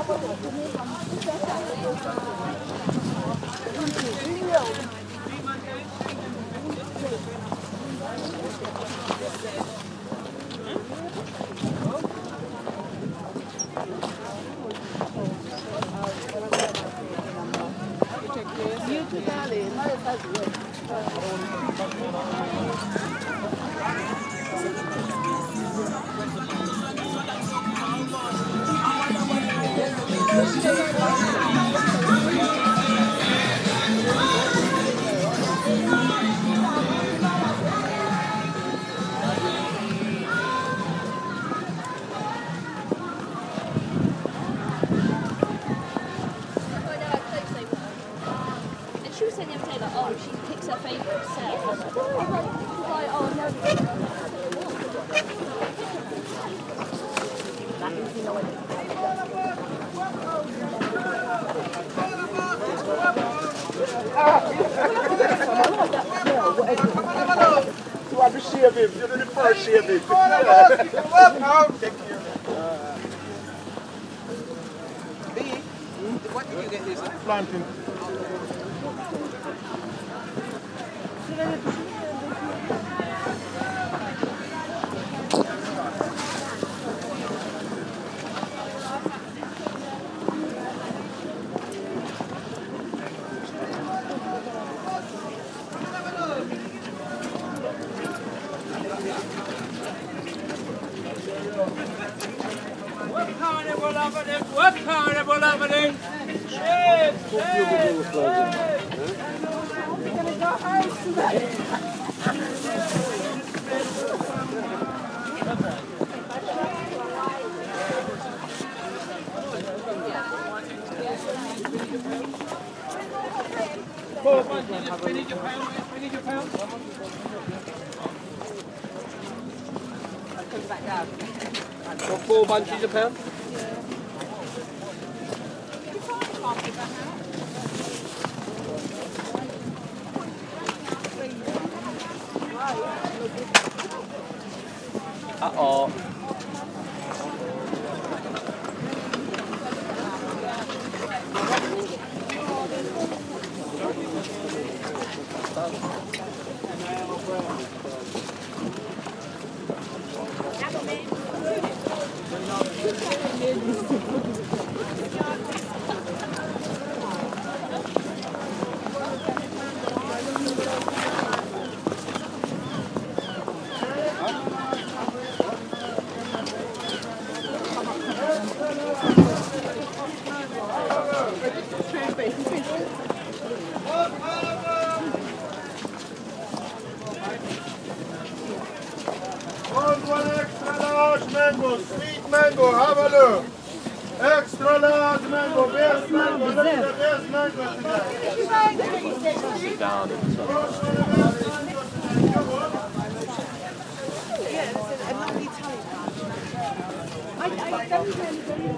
She was saying the other day, like, oh, she picks her favourite set. I was like, oh, no. You have to shave him. You're the first shave him. What did you get this? Planting. What carnival happening? Cheers! Cheers! We're gonna go home today. We need your pound. We need your pound. Got 4 bunches of pound? Uh-oh. One extra large mango, sweet mango, have a look. Extra large mango, best mango, look at the best mango today. I don't really